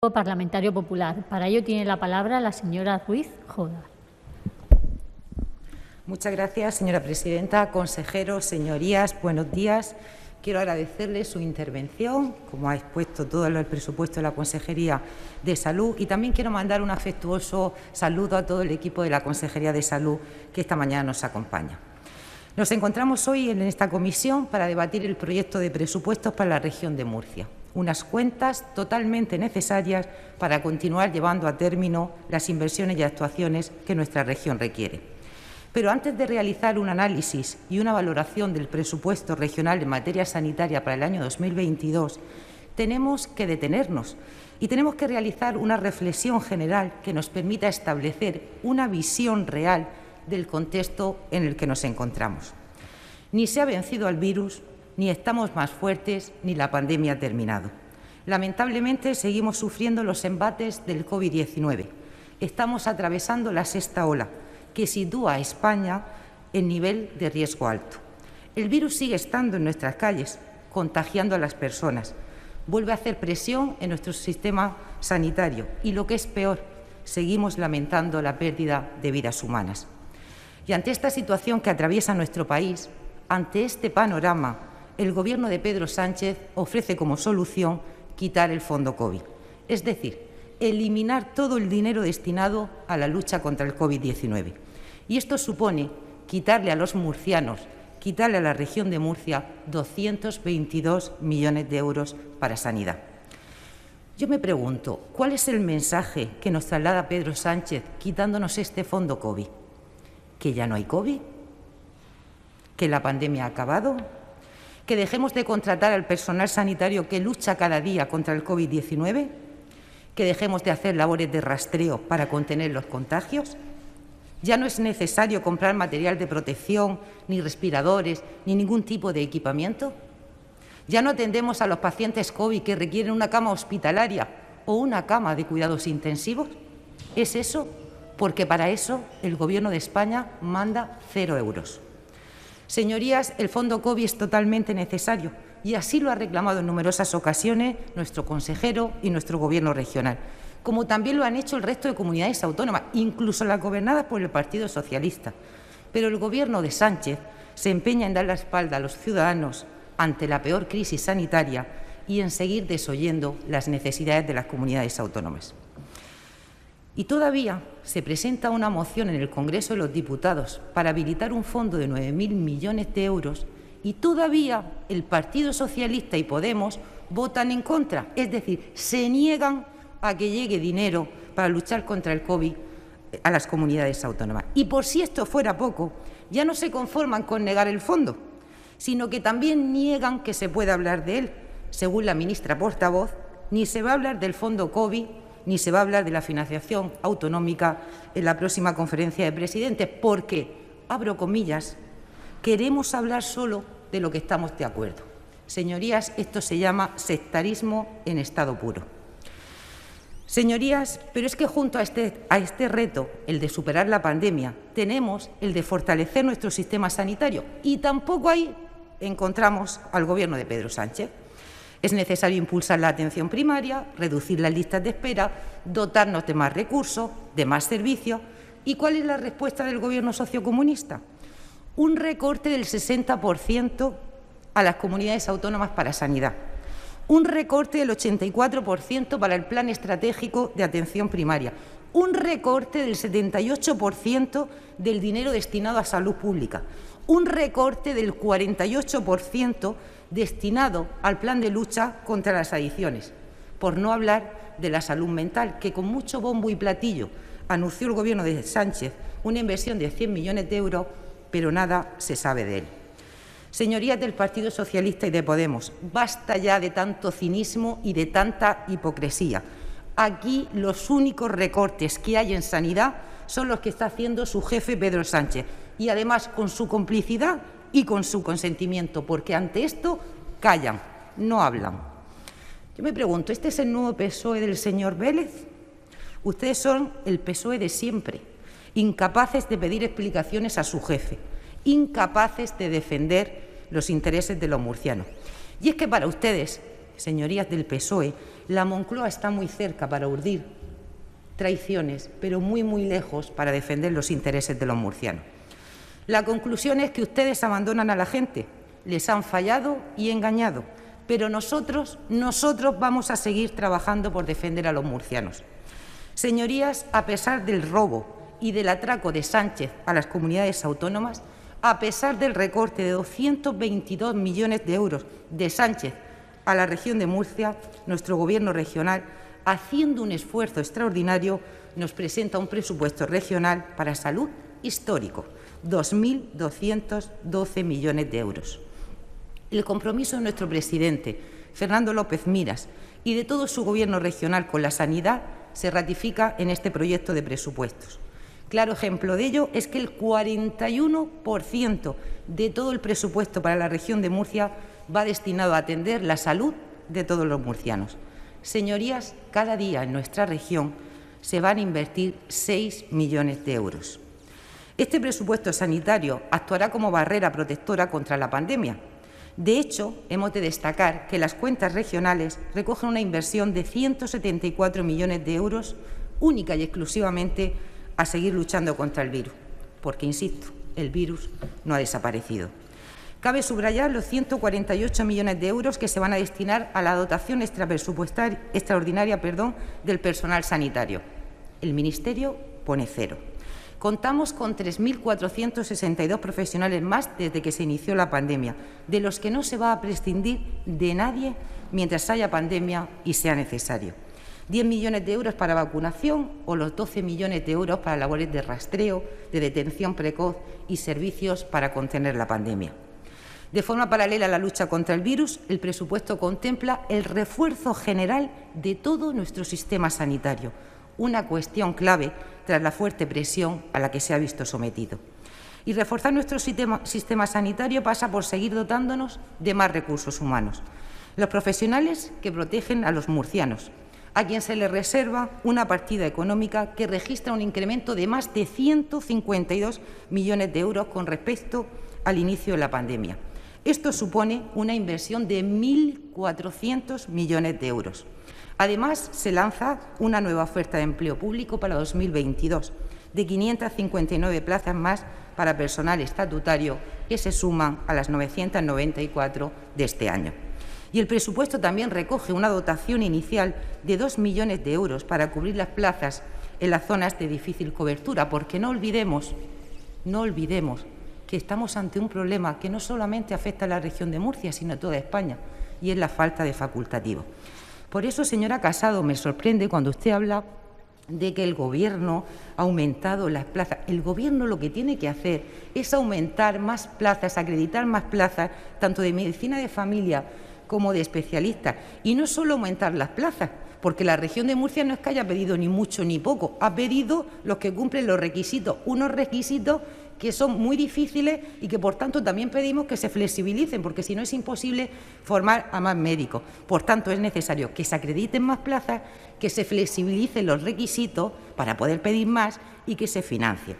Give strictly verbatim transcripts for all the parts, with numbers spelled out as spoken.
Parlamentario Popular. Para ello tiene la palabra la señora Ruiz Joda. Muchas gracias, señora presidenta. Consejeros, señorías, buenos días. Quiero agradecerles su intervención, como ha expuesto todo el presupuesto de la Consejería de Salud, y también quiero mandar un afectuoso saludo a todo el equipo de la Consejería de Salud que esta mañana nos acompaña. Nos encontramos hoy en esta comisión para debatir el proyecto de presupuestos para la región de Murcia, unas cuentas totalmente necesarias para continuar llevando a término las inversiones y actuaciones que nuestra región requiere. Pero antes de realizar un análisis y una valoración del presupuesto regional en materia sanitaria para el año dos mil veintidós, tenemos que detenernos y tenemos que realizar una reflexión general que nos permita establecer una visión real del contexto en el que nos encontramos. Ni se ha vencido al virus, ni estamos más fuertes, ni la pandemia ha terminado. Lamentablemente, seguimos sufriendo los embates del COVID diecinueve. Estamos atravesando la sexta ola, que sitúa a España en nivel de riesgo alto. El virus sigue estando en nuestras calles, contagiando a las personas. Vuelve a hacer presión en nuestro sistema sanitario y, lo que es peor, seguimos lamentando la pérdida de vidas humanas. Y ante esta situación que atraviesa nuestro país, ante este panorama, el Gobierno de Pedro Sánchez ofrece como solución quitar el fondo COVID, es decir, eliminar todo el dinero destinado a la lucha contra el COVID diecinueve. Y esto supone quitarle a los murcianos, quitarle a la región de Murcia doscientos veintidós millones de euros para sanidad. Yo me pregunto, ¿cuál es el mensaje que nos traslada Pedro Sánchez quitándonos este fondo COVID? ¿Que ya no hay COVID? ¿Que la pandemia ha acabado? ¿Que dejemos de contratar al personal sanitario que lucha cada día contra el COVID diecinueve? ¿Que dejemos de hacer labores de rastreo para contener los contagios? ¿Ya no es necesario comprar material de protección, ni respiradores, ni ningún tipo de equipamiento? ¿Ya no atendemos a los pacientes COVID que requieren una cama hospitalaria o una cama de cuidados intensivos? ¿Es eso? Porque para eso el Gobierno de España manda cero euros. Señorías, el fondo COVID es totalmente necesario y así lo ha reclamado en numerosas ocasiones nuestro consejero y nuestro Gobierno regional, como también lo han hecho el resto de comunidades autónomas, incluso las gobernadas por el Partido Socialista. Pero el Gobierno de Sánchez se empeña en dar la espalda a los ciudadanos ante la peor crisis sanitaria y en seguir desoyendo las necesidades de las comunidades autónomas. Y todavía se presenta una moción en el Congreso de los Diputados para habilitar un fondo de nueve mil millones de euros y todavía el Partido Socialista y Podemos votan en contra, es decir, se niegan a que llegue dinero para luchar contra el COVID a las comunidades autónomas. Y por si esto fuera poco, ya no se conforman con negar el fondo, sino que también niegan que se pueda hablar de él. Según la ministra portavoz, ni se va a hablar del fondo COVID, ni se va a hablar de la financiación autonómica en la próxima conferencia de presidentes, porque, abro comillas, queremos hablar solo de lo que estamos de acuerdo. Señorías, esto se llama sectarismo en estado puro. Señorías, pero es que junto a este, a este reto, el de superar la pandemia, tenemos el de fortalecer nuestro sistema sanitario y tampoco ahí encontramos al Gobierno de Pedro Sánchez. Es necesario impulsar la atención primaria, reducir las listas de espera, dotarnos de más recursos, de más servicios. ¿Y cuál es la respuesta del Gobierno sociocomunista? Un recorte del sesenta por ciento a las comunidades autónomas para sanidad, un recorte del ochenta y cuatro por ciento para el Plan Estratégico de Atención Primaria, un recorte del setenta y ocho por ciento del dinero destinado a salud pública, un recorte del cuarenta y ocho por ciento destinado al plan de lucha contra las adicciones, por no hablar de la salud mental, que con mucho bombo y platillo anunció el Gobierno de Sánchez una inversión de cien millones de euros, pero nada se sabe de él. Señorías del Partido Socialista y de Podemos, basta ya de tanto cinismo y de tanta hipocresía. Aquí los únicos recortes que hay en sanidad son los que está haciendo su jefe Pedro Sánchez y, además, con su complicidad y con su consentimiento, porque ante esto callan, no hablan. Yo me pregunto, ¿este es el nuevo P S O E del señor Vélez? Ustedes son el P S O E de siempre, incapaces de pedir explicaciones a su jefe, incapaces de defender los intereses de los murcianos. Y es que para ustedes señorías del P S O E, la Moncloa está muy cerca para urdir traiciones, pero muy, muy lejos para defender los intereses de los murcianos. La conclusión es que ustedes abandonan a la gente, les han fallado y engañado, pero nosotros, nosotros vamos a seguir trabajando por defender a los murcianos. Señorías, a pesar del robo y del atraco de Sánchez a las comunidades autónomas, a pesar del recorte de doscientos veintidós millones de euros de Sánchez a la región de Murcia, nuestro Gobierno regional, haciendo un esfuerzo extraordinario, nos presenta un presupuesto regional para salud histórico, dos mil doscientos doce millones de euros. El compromiso de nuestro presidente, Fernando López Miras, y de todo su Gobierno regional con la sanidad se ratifica en este proyecto de presupuestos. Claro ejemplo de ello es que el cuarenta y uno por ciento de todo el presupuesto para la región de Murcia va destinado a atender la salud de todos los murcianos. Señorías, cada día en nuestra región se van a invertir seis millones de euros. Este presupuesto sanitario actuará como barrera protectora contra la pandemia. De hecho, hemos de destacar que las cuentas regionales recogen una inversión de ciento setenta y cuatro millones de euros única y exclusivamente a seguir luchando contra el virus, porque, insisto, el virus no ha desaparecido. Cabe subrayar los ciento cuarenta y ocho millones de euros que se van a destinar a la dotación extrapresupuestaria, extraordinaria perdón, del personal sanitario. El Ministerio pone cero. Contamos con tres mil cuatrocientos sesenta y dos profesionales más desde que se inició la pandemia, de los que no se va a prescindir de nadie mientras haya pandemia y sea necesario. diez millones de euros para vacunación o los doce millones de euros para labores de rastreo, de detención precoz y servicios para contener la pandemia. De forma paralela a la lucha contra el virus, el presupuesto contempla el refuerzo general de todo nuestro sistema sanitario, una cuestión clave tras la fuerte presión a la que se ha visto sometido. Y reforzar nuestro sistema, sistema sanitario pasa por seguir dotándonos de más recursos humanos. Los profesionales que protegen a los murcianos, a quien se les reserva una partida económica que registra un incremento de más de ciento cincuenta y dos millones de euros con respecto al inicio de la pandemia. Esto supone una inversión de mil cuatrocientos millones de euros. Además, se lanza una nueva oferta de empleo público para dos mil veintidós, de quinientas cincuenta y nueve plazas más para personal estatutario, que se suman a las novecientas noventa y cuatro de este año. Y el presupuesto también recoge una dotación inicial de dos millones de euros para cubrir las plazas en las zonas de difícil cobertura, porque no olvidemos, no olvidemos que estamos ante un problema que no solamente afecta a la región de Murcia, sino a toda España, y es la falta de facultativo. Por eso, señora Casado, me sorprende cuando usted habla de que el Gobierno ha aumentado las plazas. El Gobierno lo que tiene que hacer es aumentar más plazas, acreditar más plazas, tanto de medicina de familia como de especialistas, y no solo aumentar las plazas, porque la región de Murcia no es que haya pedido ni mucho ni poco, ha pedido los que cumplen los requisitos, unos requisitos que son muy difíciles y que, por tanto, también pedimos que se flexibilicen, porque si no es imposible formar a más médicos. Por tanto, es necesario que se acrediten más plazas, que se flexibilicen los requisitos para poder pedir más y que se financie.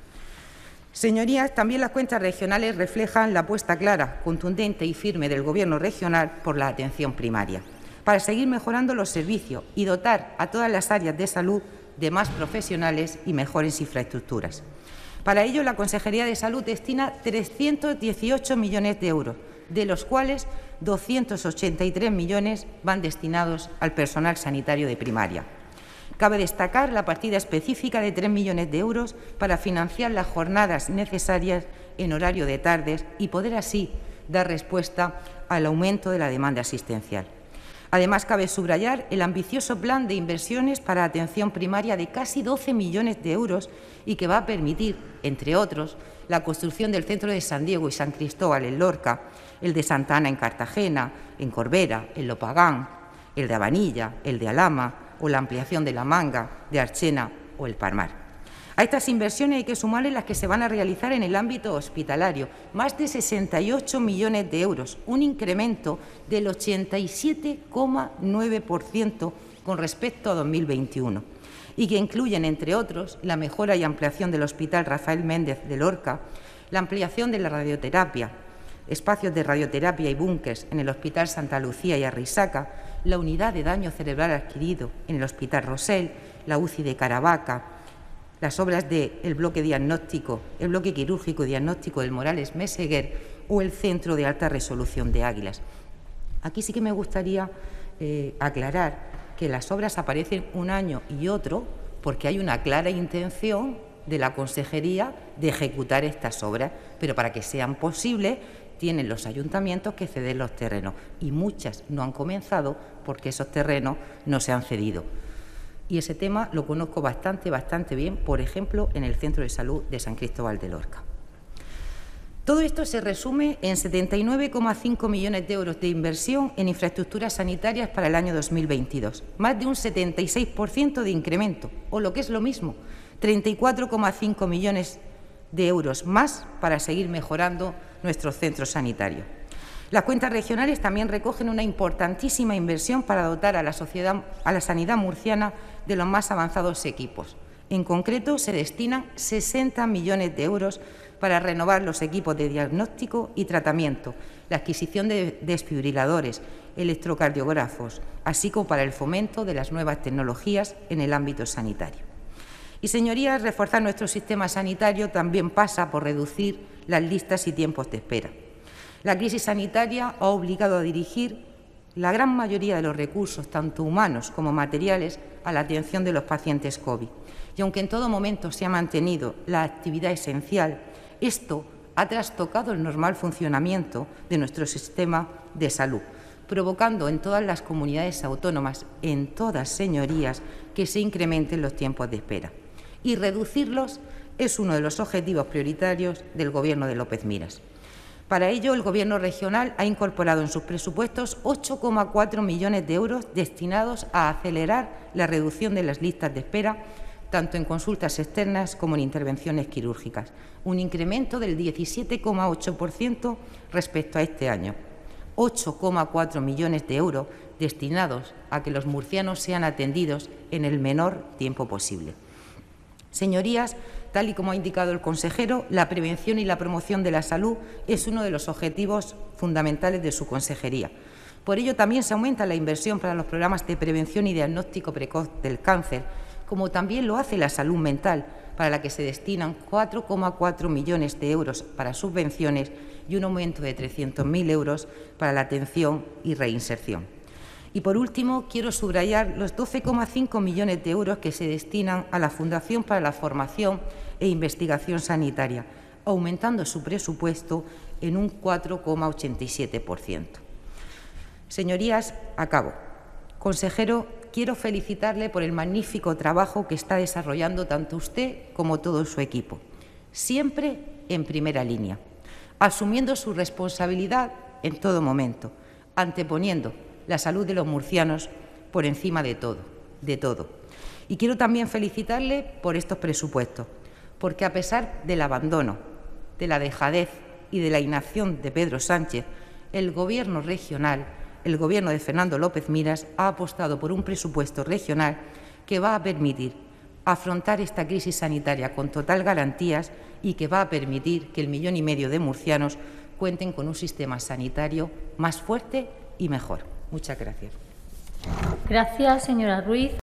Señorías, también las cuentas regionales reflejan la apuesta clara, contundente y firme del Gobierno regional por la atención primaria, para seguir mejorando los servicios y dotar a todas las áreas de salud de más profesionales y mejores infraestructuras. Para ello, la Consejería de Salud destina trescientos dieciocho millones de euros, de los cuales doscientos ochenta y tres millones van destinados al personal sanitario de primaria. Cabe destacar la partida específica de tres millones de euros para financiar las jornadas necesarias en horario de tardes y poder así dar respuesta al aumento de la demanda asistencial. Además, cabe subrayar el ambicioso plan de inversiones para atención primaria de casi doce millones de euros y que va a permitir, entre otros, la construcción del centro de San Diego y San Cristóbal en Lorca, el de Santa Ana en Cartagena, en Corbera, en Lopagán, el de Abanilla, el de Alhama o la ampliación de La Manga, de Archena o el Palmar. A estas inversiones hay que sumarle las que se van a realizar en el ámbito hospitalario, más de sesenta y ocho millones de euros, un incremento del ochenta y siete coma nueve por ciento con respecto a dos mil veintiuno, y que incluyen, entre otros, la mejora y ampliación del Hospital Rafael Méndez de Lorca, la ampliación de la radioterapia, espacios de radioterapia y búnkers en el Hospital Santa Lucía y Arrisaca, la unidad de daño cerebral adquirido en el Hospital Rosell, la U C I de Caravaca, las obras del bloque diagnóstico, el bloque quirúrgico y diagnóstico del Morales Meseguer o el Centro de Alta Resolución de Águilas. Aquí sí que me gustaría eh, aclarar que las obras aparecen un año y otro porque hay una clara intención de la Consejería de ejecutar estas obras, pero para que sean posibles tienen los ayuntamientos que ceder los terrenos y muchas no han comenzado porque esos terrenos no se han cedido. Y ese tema lo conozco bastante, bastante bien, por ejemplo, en el Centro de Salud de San Cristóbal de Lorca. Todo esto se resume en setenta y nueve coma cinco millones de euros de inversión en infraestructuras sanitarias para el año dos mil veintidós, más de un setenta y seis por ciento de incremento, o lo que es lo mismo, treinta y cuatro coma cinco millones de euros más para seguir mejorando nuestros centros sanitarios. Las cuentas regionales también recogen una importantísima inversión para dotar a la, sociedad, a la sanidad murciana de los más avanzados equipos. En concreto, se destinan sesenta millones de euros para renovar los equipos de diagnóstico y tratamiento, la adquisición de desfibriladores, electrocardiógrafos, así como para el fomento de las nuevas tecnologías en el ámbito sanitario. Y, señorías, reforzar nuestro sistema sanitario también pasa por reducir las listas y tiempos de espera. La crisis sanitaria ha obligado a dirigir la gran mayoría de los recursos, tanto humanos como materiales, a la atención de los pacientes COVID. Y aunque en todo momento se ha mantenido la actividad esencial, esto ha trastocado el normal funcionamiento de nuestro sistema de salud, provocando en todas las comunidades autónomas, en todas, señorías, que se incrementen los tiempos de espera. Y reducirlos es uno de los objetivos prioritarios del Gobierno de López Miras. Para ello, el Gobierno regional ha incorporado en sus presupuestos ocho coma cuatro millones de euros destinados a acelerar la reducción de las listas de espera, tanto en consultas externas como en intervenciones quirúrgicas, un incremento del diecisiete coma ocho por ciento respecto a este año. ocho coma cuatro millones de euros destinados a que los murcianos sean atendidos en el menor tiempo posible. Señorías, tal y como ha indicado el consejero, la prevención y la promoción de la salud es uno de los objetivos fundamentales de su consejería. Por ello, también se aumenta la inversión para los programas de prevención y diagnóstico precoz del cáncer, como también lo hace la salud mental, para la que se destinan cuatro coma cuatro millones de euros para subvenciones y un aumento de trescientos mil euros para la atención y reinserción. Y, por último, quiero subrayar los doce coma cinco millones de euros que se destinan a la Fundación para la Formación e Investigación Sanitaria, aumentando su presupuesto en un cuatro coma ochenta y siete por ciento. Señorías, acabo. Consejero, quiero felicitarle por el magnífico trabajo que está desarrollando tanto usted como todo su equipo, siempre en primera línea, asumiendo su responsabilidad en todo momento, anteponiendo la salud de los murcianos por encima de todo, de todo. Y quiero también felicitarle por estos presupuestos, porque a pesar del abandono, de la dejadez y de la inacción de Pedro Sánchez, el Gobierno regional, el Gobierno de Fernando López Miras, ha apostado por un presupuesto regional que va a permitir afrontar esta crisis sanitaria con total garantías y que va a permitir que el millón y medio de murcianos cuenten con un sistema sanitario más fuerte y mejor. Muchas gracias. Gracias, señora Ruiz.